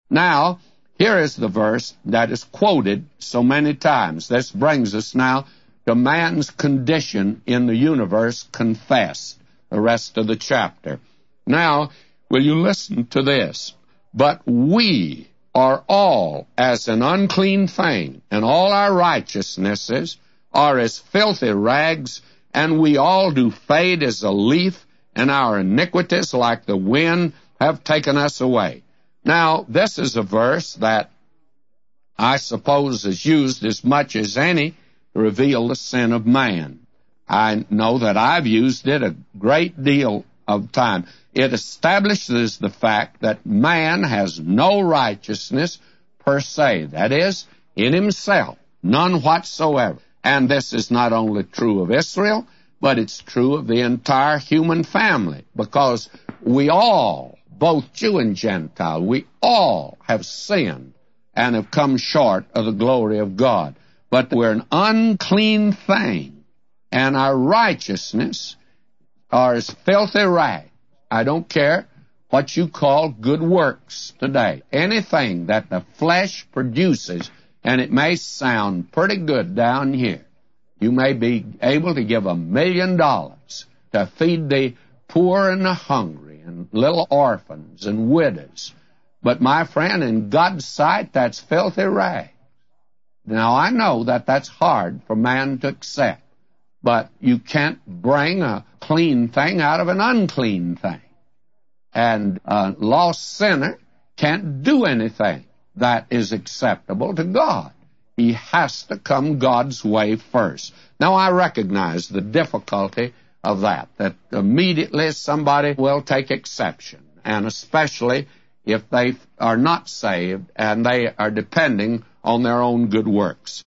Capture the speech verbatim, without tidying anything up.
Now, here is the verse that is quoted so many times. This brings us now to man's condition in the universe confessed, the rest of the chapter. Now, will you listen to this? But we are all as an unclean thing, and all our righteousnesses are as filthy rags, and we all do fade as a leaf, and our iniquities, like the wind, have taken us away. Now, this is a verse that I suppose is used as much as any to reveal the sin of man. I know that I've used it a great deal of time. It establishes the fact that man has no righteousness per se, that is, in himself, none whatsoever. And this is not only true of Israel, but it's true of the entire human family, because we all, both Jew and Gentile, we all have sinned and have come short of the glory of God. But we're an unclean thing, and our righteousness are as filthy rags. I don't care what you call good works today. Anything that the flesh produces, and it may sound pretty good down here. You may be able to give a million dollars to feed the poor and the hungry and little orphans and widows. But, my friend, in God's sight, that's filthy rags. Now, I know that that's hard for man to accept, but you can't bring a clean thing out of an unclean thing. And a lost sinner can't do anything that is acceptable to God. He has to come God's way first. Now, I recognize the difficulty of that, that immediately somebody will take exception, and especially if they are not saved and they are depending on their own good works.